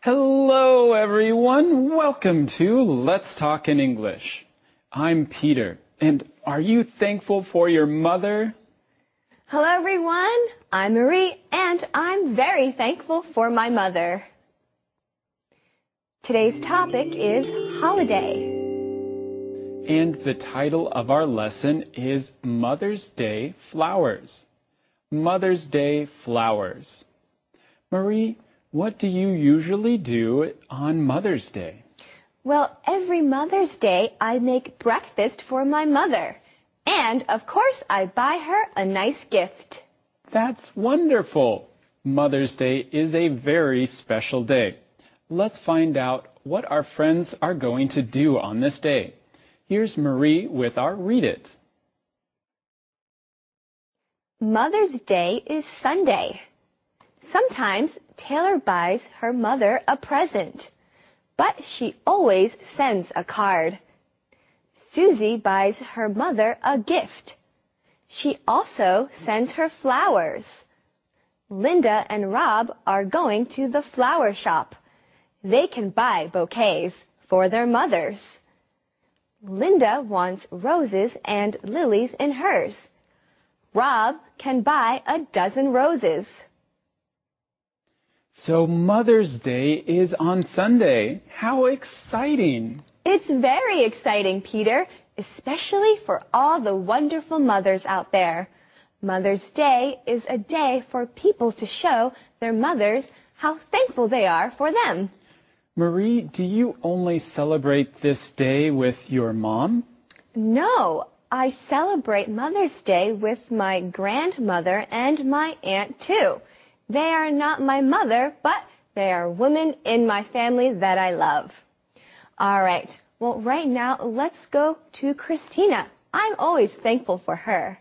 Hello, everyone. Welcome to Let's Talk in English. I'm Peter, and are you thankful for your mother? Hello, everyone. I'm Marie, and I'm very thankful for my mother. Today's topic is holiday. And the title of our lesson is Mother's Day Flowers. Mother's Day Flowers. Marie, what do you usually do on Mother's Day? Well, every Mother's Day, I make breakfast for my mother. And, of course, I buy her a nice gift. That's wonderful. Mother's Day is a very special day. Let's find out what our friends are going to do on this day. Here's Marie with our Read It. Mother's Day is Sunday. Sometimes Taylor buys her mother a present, but she always sends a card. Susie buys her mother a gift. She also sends her flowers. Linda and Rob are going to the flower shop. They can buy bouquets for their mothers. Linda wants roses and lilies in hers. Rob can buy a dozen roses. So Mother's Day is on Sunday. How exciting! It's very exciting, Peter, especially for all the wonderful mothers out there. Mother's Day is a day for people to show their mothers how thankful they are for them. Marie, do you only celebrate this day with your mom? No, I celebrate Mother's Day with my grandmother and my aunt, too. They are not my mother, but they are women in my family that I love. All right. Well, right now, let's go to Christina. I'm always thankful for her.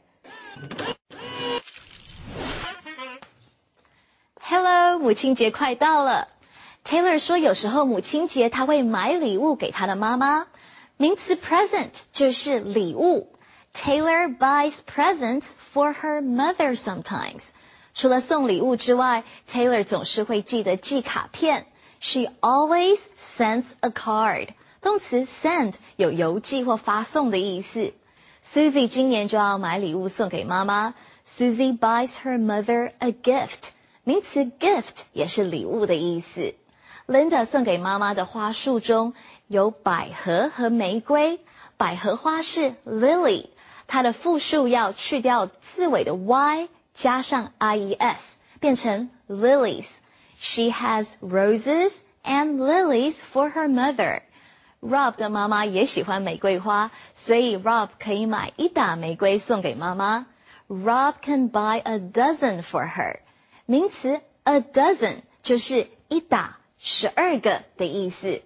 Hello， 母亲节快到了。Taylor 说，有时候母亲节她会买礼物给她的妈妈。名词 present 就是礼物。Taylor buys presents for her mother sometimes. 除了送礼物之外 ，Taylor 总是会记得寄卡片。She always sends a card. 动词 send 有邮寄或发送的意思。Susie 今年就要买礼物送给妈妈。Susie buys her mother a gift. 名词 gift 也是礼物的意思。Linda 送给妈妈的花束中有百合和玫瑰。百合花是 lily， 它的复数要去掉字尾的 y。加上 ies 变成 lilies. She has roses and lilies for her mother. Rob 的妈妈也喜欢玫瑰花，所以 Rob 可以买一打玫瑰送给妈妈。Rob can buy a dozen for her. 名词 a dozen 就是一打12个的意思。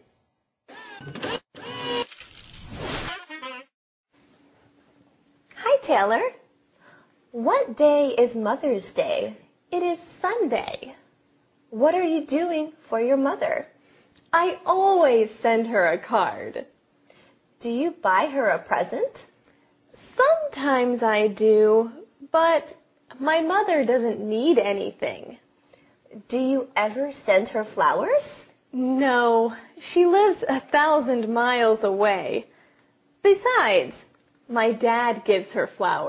Hi, Taylor.What day is Mother's Day? It is Sunday. What are you doing for your mother? I always send her a card. Do you buy her a present? Sometimes I do, but my mother doesn't need anything. Do you ever send her flowers? No, she lives 1,000 miles away. Besides, my dad gives her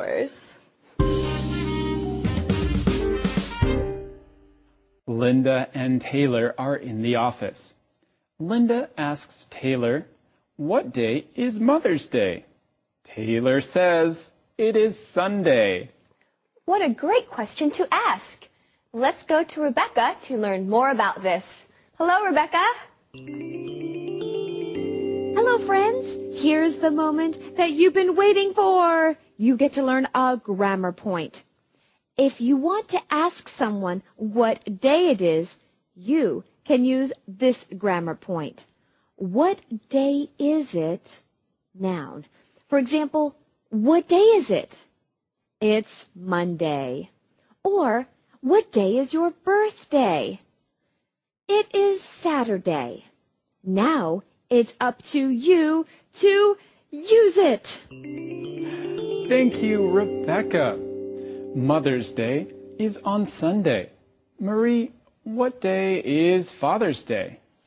flowers.Linda and Taylor are in the office. Linda asks Taylor, "What day is Mother's Day?" Taylor says, "It is Sunday." What a great question to ask. Let's go to Rebecca to learn more about this. Hello, Rebecca. Hello, friends. Here's the moment that you've been waiting for. You get to learn a grammar point. If you want to ask someone what day it is, you can use this grammar point. What day is it? Noun. For example, what day is it? It's Monday. Or, what day is your birthday? It is Saturday. Now, it's up to you to use it. Thank you, Rebecca. Mother's Day is on Sunday. Marie, what day is Father's Day?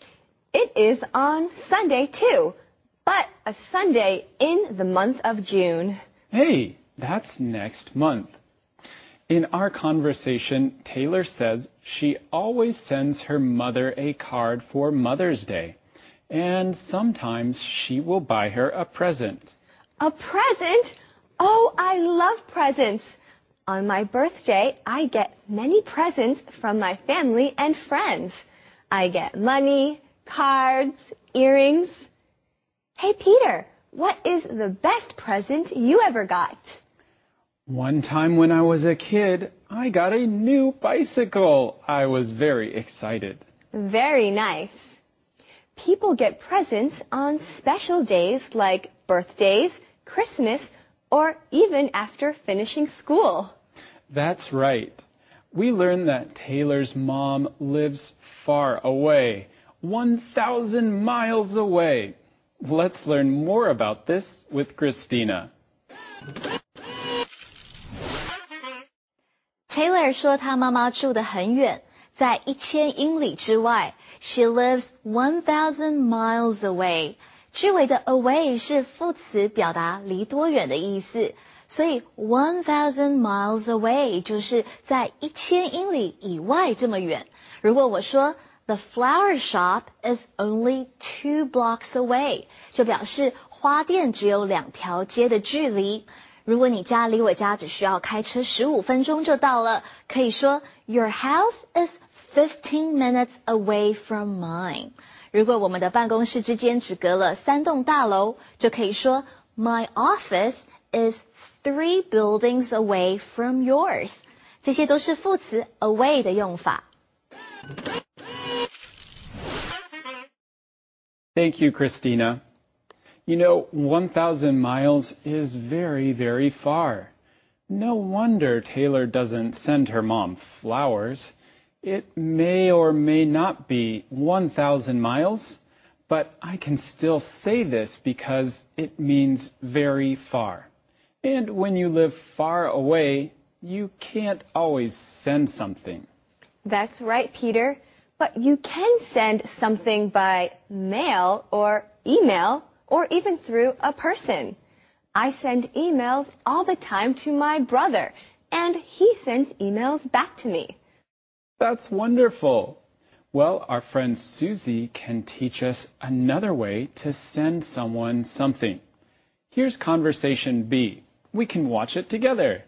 It is on Sunday too, but a Sunday in the month of June. Hey, that's next month. In our conversation, Taylor says she always sends her mother a card for Mother's Day, and sometimes she will buy her a present. A present? Oh, I love presents. On my birthday, I get many presents from my family and friends. I get money, cards, earrings. Hey, Peter, what is the best present you ever got? One time when I was a kid, I got a new bicycle. I was very excited. Very nice. People get presents on special days like birthdays, Christmas, or even after finishing school. That's right. We learned that Taylor's mom lives far away, 1,000 miles away. Let's learn more about this with Christina. Taylor 说她妈妈住得很远，在1000英里之外。She lives 1,000 miles away. 句尾的 away 是副词，表达离多远的意思。所以 1,000 miles away 就是在1000英里以外这么远。如果我说 The flower shop is only 2 blocks away， 就表示花店只有2条街的距离。如果你家离我家只需要开车15分钟就到了，可以说 Your house is 15 minutes away from mine。如果我们的办公室之间只隔了3栋大楼，就可以说 My office is 3 buildings away from yours。这些都是副词 away 的用法。 Thank you, Christina. You know, 1,000 miles is very, very far. No wonder Taylor doesn't send her mom flowers. It may or may not be 1,000 miles, but I can still say this because it means very far. And when you live far away, you can't always send something. That's right, Peter. But you can send something by mail or email or even through a person. I send emails all the time to my brother, and he sends emails back to me. That's wonderful. Well, our friend Susie can teach us another way to send someone something. Here's conversation B. We can watch it together.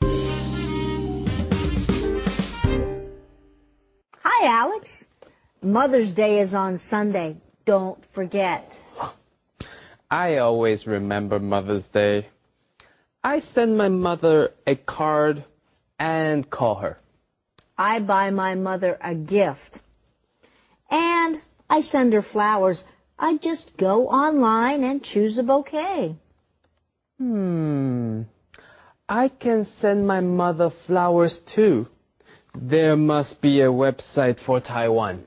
Hi, Alex. Mother's Day is on Sunday. Don't forget. I always remember Mother's Day. I send my mother a card and call her. I buy my mother a gift. And I send her flowers. I just go online and choose a bouquet. I can send my mother flowers too. There must be a website for Taiwan.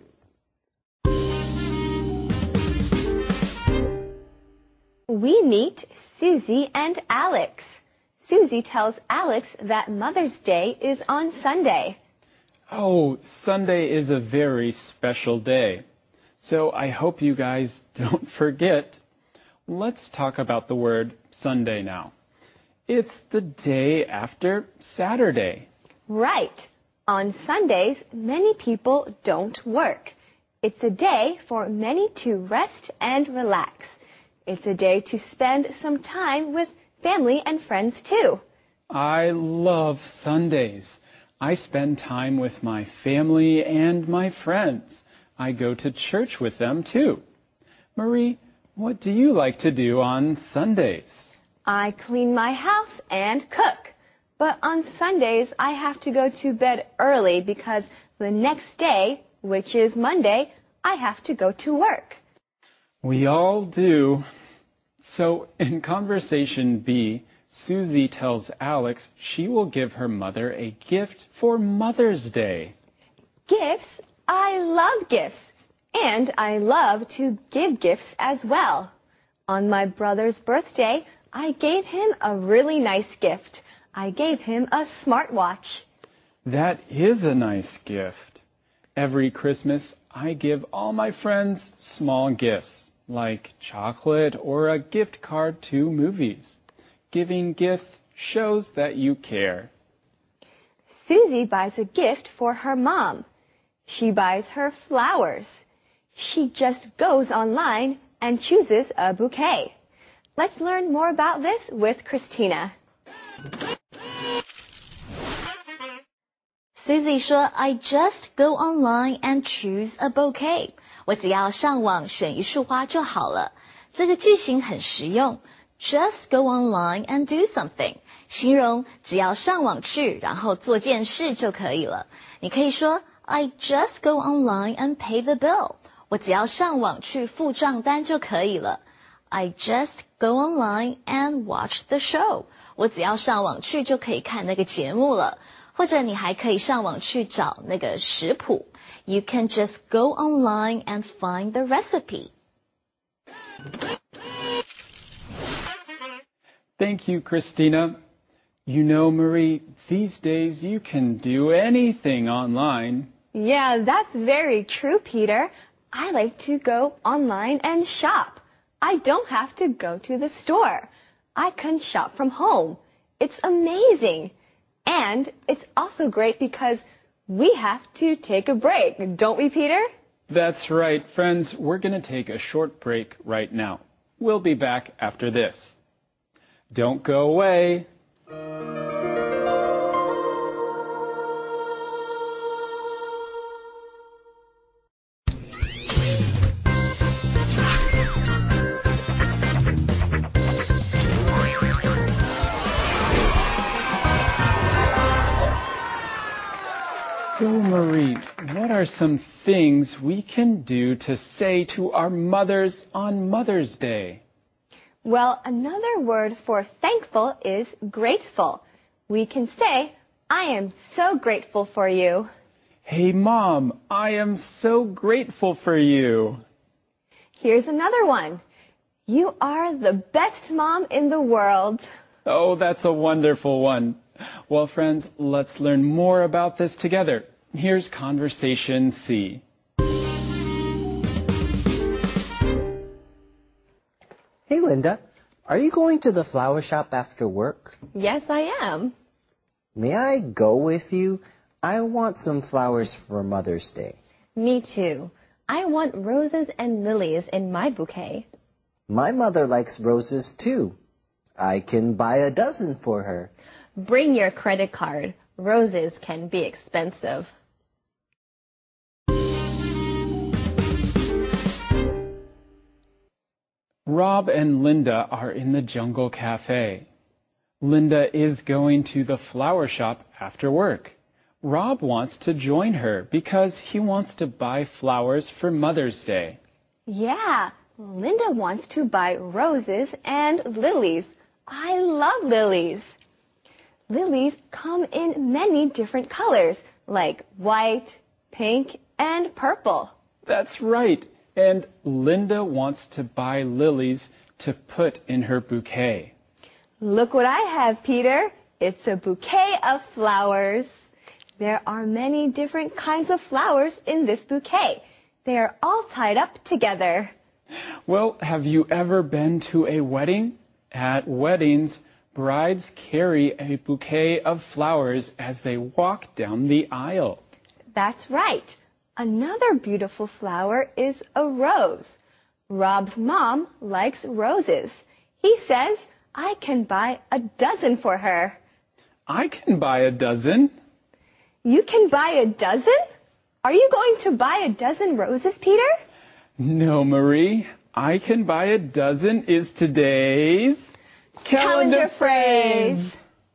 We meet Susie and Alex. Susie tells Alex that Mother's Day is on Sunday. Oh, Sunday is a very special day. So I hope you guys don't forget. Let's talk about the word Sunday now. It's the day after Saturday. Right. On Sundays, many people don't work. It's a day for many to rest and relax. It's a day to spend some time with family and friends too. I love Sundays. I spend time with my family and my friends. I go to church with them too. Marie, what do you like to do on Sundays? I clean my house and cook. But on Sundays, I have to go to bed early because the next day, which is Monday, I have to go to work. We all do. So in conversation B, Susie tells Alex she will give her mother a gift for Mother's Day. Gifts? I love gifts. And I love to give gifts as well. On my brother's birthday, I gave him a really nice gift. I gave him a smartwatch. That is a nice gift. Every Christmas, I give all my friends small gifts, like chocolate or a gift card to movies. Giving gifts shows that you care. Susie buys a gift for her mom. She buys her flowers. She just goes online and chooses a bouquet. Let's learn more about this with Christina. Susie 说 I just go online and choose a bouquet. 我只要上网选一束花就好了。这个句型很实用。Just go online and do something. 形容只要上网去，然后做件事就可以了。你可以说 I just go online and pay the bill. 我只要上网去付账单就可以了。I just go online and watch the show. 我只要上网去就可以看那个节目了。或者你还可以上网去找那个食谱。You can just go online and find the recipe. Thank you, Christina. You know, Marie, these days you can do anything online. Yeah, that's very true, Peter. I like to go online and shop. I don't have to go to the store. I can shop from home. It's amazing. And it's also great because we have to take a break, don't we, Peter? That's right, friends. We're going to take a short break right now. We'll be back after this. Don't go away. So, Marie, what are some things we can do to say to our mothers on Mother's Day? Well, another word for thankful is grateful. We can say, I am so grateful for you. Hey, Mom, I am so grateful for you. Here's another one. You are the best mom in the world. Oh, that's a wonderful one. Well, friends, let's learn more about this together. Here's Conversation C. Hey, Linda, are you going to the flower shop after work? Yes, I am. May I go with you? I want some flowers for Mother's Day. Me too. I want roses and lilies in my bouquet. My mother likes roses too. I can buy a dozen for her. Bring your credit card. Roses can be expensive. Rob and Linda are in the Jungle Cafe. Linda is going to the flower shop after work. Rob wants to join her because he wants to buy flowers for Mother's Day. Yeah, Linda wants to buy roses and lilies. I love lilies. Lilies come in many different colors, like white, pink, and purple. That's right. And Linda wants to buy lilies to put in her bouquet. Look what I have, Peter. It's a bouquet of flowers. There are many different kinds of flowers in this bouquet. They are all tied up together. Well, have you ever been to a wedding? At weddings, brides carry a bouquet of flowers as they walk down the aisle. That's right. Another beautiful flower is a rose. Rob's mom likes roses. He says, I can buy a dozen for her. I can buy a dozen. You can buy a dozen? Are you going to buy a dozen roses, Peter? No, Marie. I can buy a dozen is today's calendar phrase.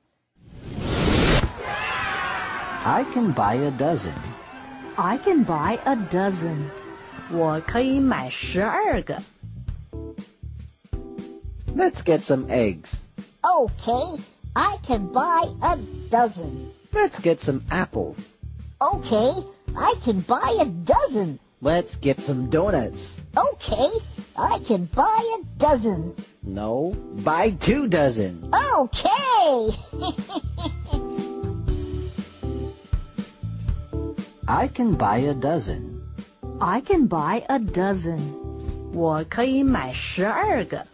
I can buy a dozen. I can buy a dozen. 我可以买12个. Let's get some eggs. Okay, I can buy a dozen. Let's get some apples. Okay, I can buy a dozen. Let's get some donuts. Okay, I can buy a dozen. No, buy 2 dozen. Okay! I can buy a dozen. I can buy a dozen. 我可以买12个。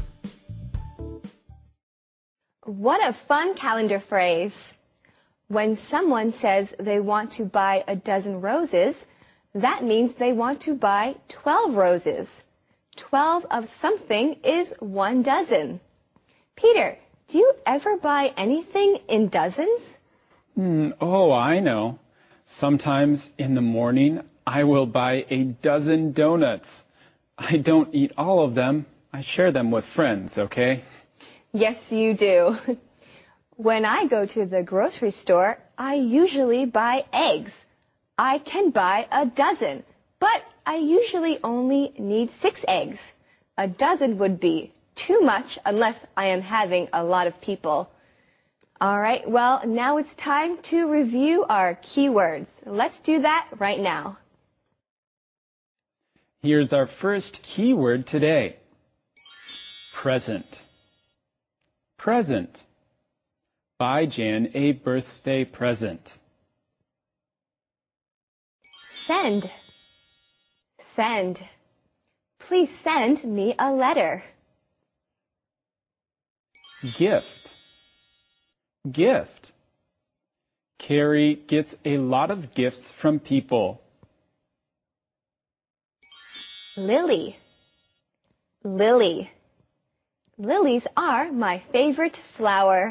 What a fun calendar phrase. When someone says they want to buy a dozen roses, that means they want to buy 12 roses. 12 of something is 1 dozen. Peter, do you ever buy anything in dozens? Oh, I know. Sometimes in the morning, I will buy a dozen donuts. I don't eat all of them. I share them with friends, okay? Yes, you do. When I go to the grocery store, I usually buy eggs. I can buy a dozen, but I usually only need 6 eggs. A dozen would be too much unless I am having a lot of people. All right, well, now it's time to review our keywords. Let's do that right now. Here's our first keyword today. Present. Present. Buy Jan a birthday present. Send. Send. Please send me a letter. Gift. Gift. Carrie gets a lot of gifts from people. Lily. Lily. Lilies are my favorite flower.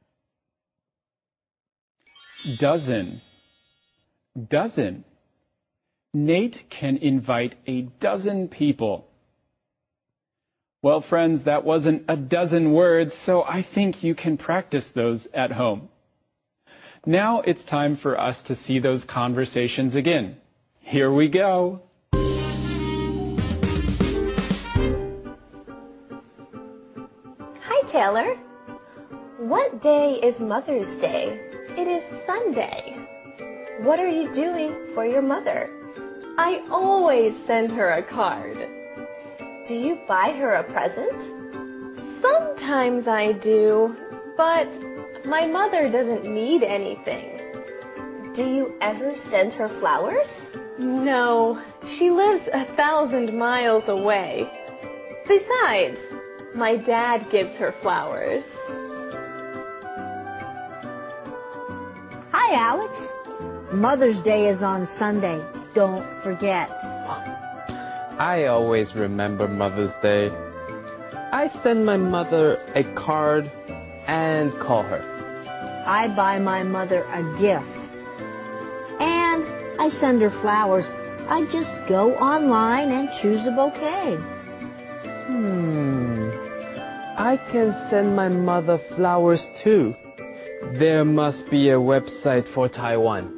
Dozen. Dozen. Nate can invite a dozen people. Well, friends, that wasn't a dozen words, so I think you can practice those at home. Now it's time for us to see those conversations again. Here we go. Hi, Taylor. What day is Mother's Day? It is Sunday. What are you doing for your mother? I always send her a card. Do you buy her a present? Sometimes I do, but my mother doesn't need anything. Do you ever send her flowers? No, she lives 1,000 miles away. Besides, my dad gives her flowers. Hi, Alex. Mother's Day is on Sunday. Don't forget. I always remember Mother's Day. I send my mother a card and call her. I buy my mother a gift. And I send her flowers. I just go online and choose a bouquet. I can send my mother flowers too. There must be a website for Taiwan.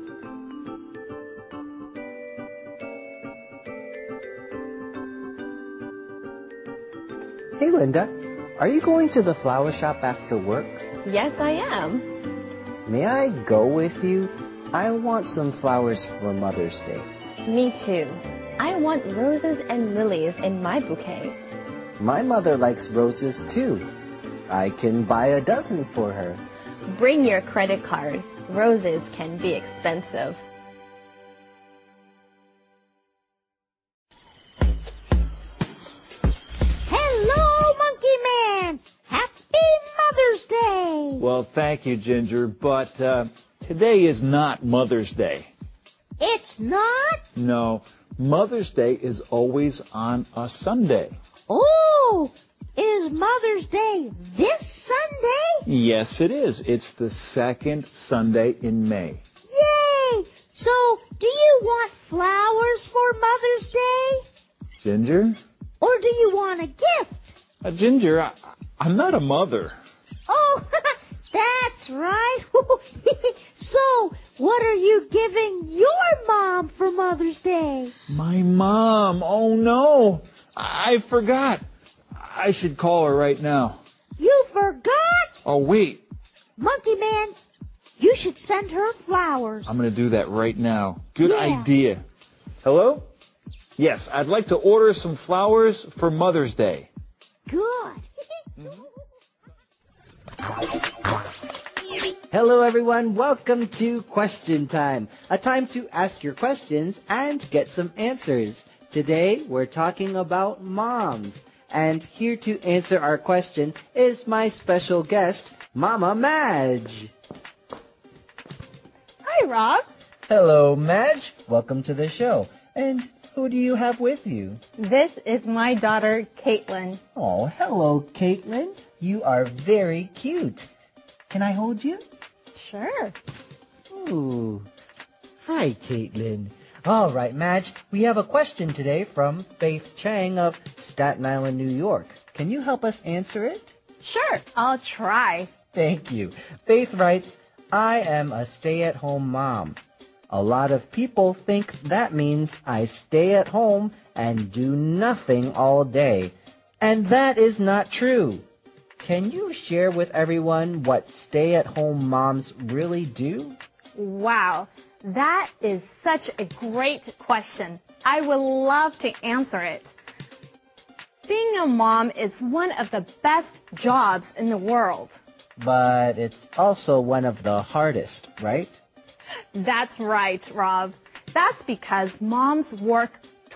Hey, Linda, are you going to the flower shop after work? Yes, I am. May I go with you? I want some flowers for Mother's Day. Me too. I want roses and lilies in my bouquet. My mother likes roses too. I can buy a dozen for her. Bring your credit card. Roses can be expensive. Hello, Monkey Man! Happy Mother's Day! Well, thank you, Ginger, but today is not Mother's Day. It's not? No, Mother's Day is always on a Sunday. Oh, is Mother's Day this Sunday? Yes, it is. It's the second Sunday in May. Yay! So, do you want flowers for Mother's Day? Ginger? Or do you want a gift? Ginger, I'm not a mother. Oh, that's right. So, what are you giving your mom for Mother's Day? My mom? Oh, no. I forgot. I should call her right now. You forgot? Oh, wait. Monkey Man, you should send her flowers. I'm going to do that right now. Good Yeah. idea. Hello? Yes, I'd like to order some flowers for Mother's Day. Good. Hello everyone, welcome to Question Time, a time to ask your questions and get some answers. Today we're talking about moms, and here to answer our question is my special guest, Mama Madge. Hi, Rob. Hello Madge, welcome to the show. And who do you have with you? This is my daughter, Caitlin. Oh, hello Caitlin. You are very cute. Can I hold you? Sure. Ooh. Hi, Caitlin. All right, Madge, we have a question today from Faith Chang of Staten Island, New York. Can you help us answer it? Sure, I'll try. Thank you. Faith writes, I am a stay-at-home mom. A lot of people think that means I stay at home and do nothing all day. And that is not true. Can you share with everyone what stay-at-home moms really do? Wow, that is such a great question. I would love to answer it. Being a mom is one of the best jobs in the world. But it's also one of the hardest, right? That's right, Rob. That's because moms work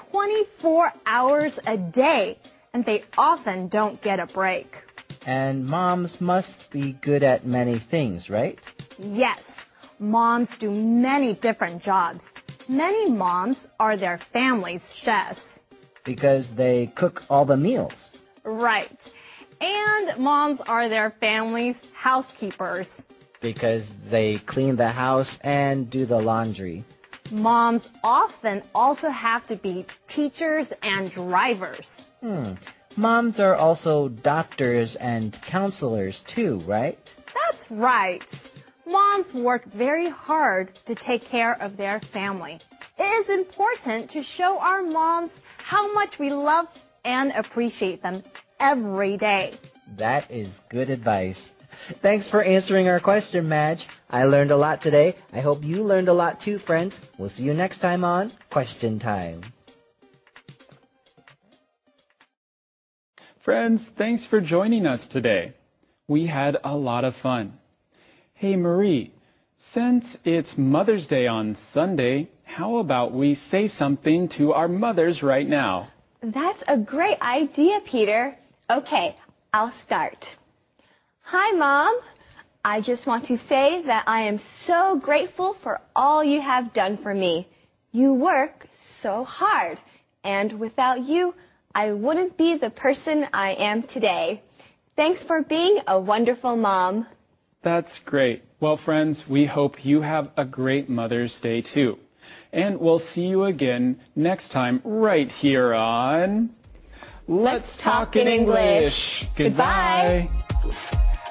24 hours a day, and they often don't get a break. And moms must be good at many things, right? Yes, moms do many different jobs. Many moms are their family's chefs. Because they cook all the meals. Right. And moms are their family's housekeepers. Because they clean the house and do the laundry. Moms often also have to be teachers and drivers. Moms are also doctors and counselors too, right? That's right. Moms work very hard to take care of their family. It is important to show our moms how much we love and appreciate them every day. That is good advice. Thanks for answering our question, Madge. I learned a lot today. I hope you learned a lot too, friends. We'll see you next time on Question Time. Friends, thanks for joining us today. We had a lot of fun. Hey, Marie, since it's Mother's Day on Sunday, how about we say something to our mothers right now? That's a great idea, Peter. Okay, I'll start. Hi, Mom. I just want to say that I am so grateful for all you have done for me. You work so hard, and without you, I wouldn't be the person I am today. Thanks for being a wonderful mom. That's great. Well, friends, we hope you have a great Mother's Day too. And we'll see you again next time right here on Let's Talk in English. Goodbye.